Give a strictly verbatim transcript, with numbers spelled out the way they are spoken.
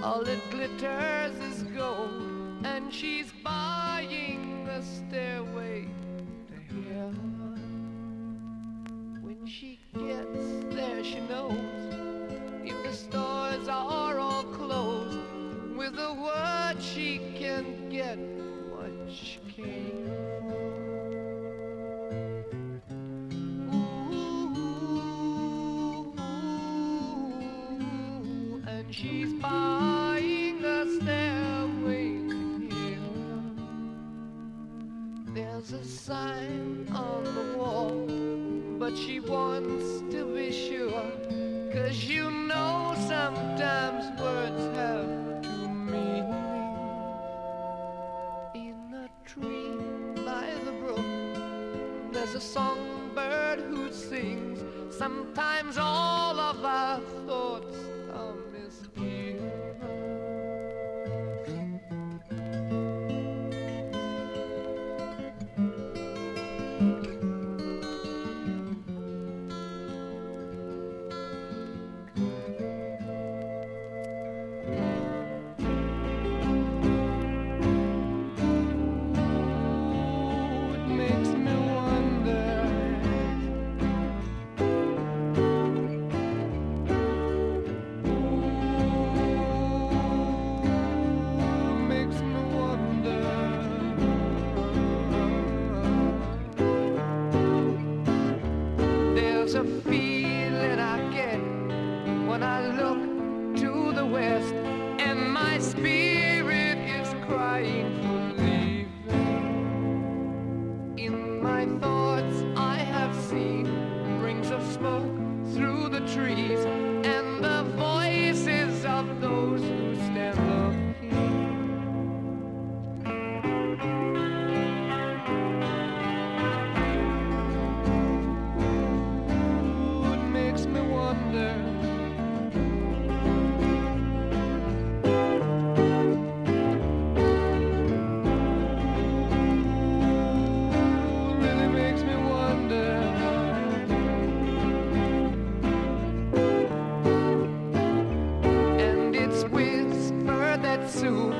All it glitters is gold, and she's buying the stairway to heaven. When she gets there, she knows if the stores are all closed, with a word she can get what she came for. Ooh, and she's buying a stairway to heaven. There's a sign on the wall, but she wants to be sure, 'cause you know sometimes words have two meanings. In a tree by the brook, there's a songbird who sings. Sometimes all of our thoughts are misgiven. There's a feeling I get when I look to the west, and my spirit is crying for leaving. In my thoughts I have seen rings of smoke through the trees, and the voices of those who stand looking. Soon